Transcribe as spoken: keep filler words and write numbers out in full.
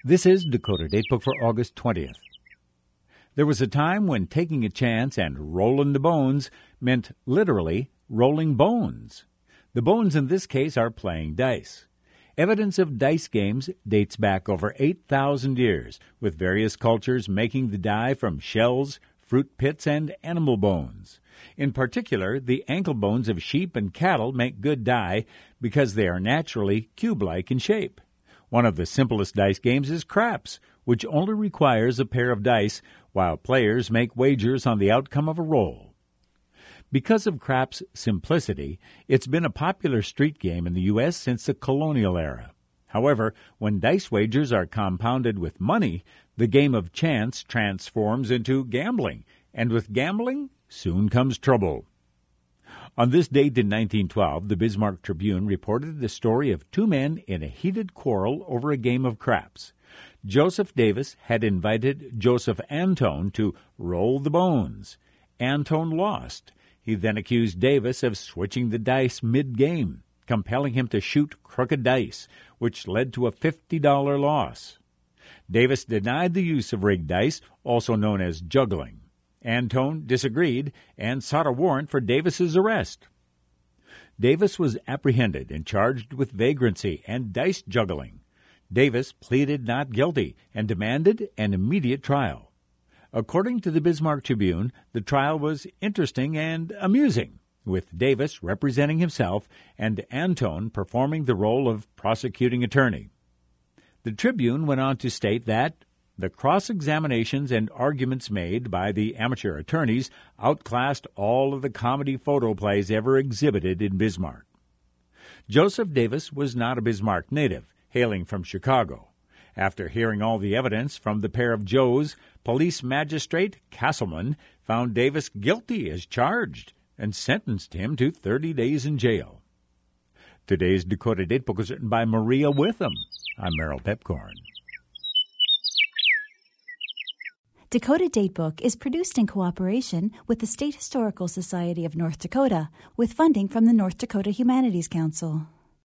This is Dakota Datebook for August twentieth. There was a time when taking a chance and rolling the bones meant literally rolling bones. The bones in this case are playing dice. Evidence of dice games dates back over eight thousand years, with various cultures making the die from shells, fruit pits, and animal bones. In particular, the ankle bones of sheep and cattle make good die because they are naturally cube-like in shape. One of the simplest dice games is craps, which only requires a pair of dice, while players make wagers on the outcome of a roll. Because of craps' simplicity, it's been a popular street game in the U S since the colonial era. However, when dice wagers are compounded with money, the game of chance transforms into gambling, and with gambling, soon comes trouble. On this date in nineteen twelve, the Bismarck Tribune reported the story of two men in a heated quarrel over a game of craps. Joseph Davis had invited Joseph Antone to roll the bones. Antone lost. He then accused Davis of switching the dice mid-game, compelling him to shoot crooked dice, which led to a fifty dollars loss. Davis denied the use of rigged dice, also known as juggling. Antone disagreed and sought a warrant for Davis's arrest. Davis was apprehended and charged with vagrancy and dice juggling. Davis pleaded not guilty and demanded an immediate trial. According to the Bismarck Tribune, the trial was interesting and amusing, with Davis representing himself and Antone performing the role of prosecuting attorney. The Tribune went on to state that the cross-examinations and arguments made by the amateur attorneys outclassed all of the comedy photoplays ever exhibited in Bismarck. Joseph Davis was not a Bismarck native, hailing from Chicago. After hearing all the evidence from the pair of Joes, Police Magistrate Castleman found Davis guilty as charged and sentenced him to thirty days in jail. Today's Dakota Datebook was written by Maria Witham. I'm Merrill Pepcorn. Dakota Datebook is produced in cooperation with the State Historical Society of North Dakota, with funding from the North Dakota Humanities Council.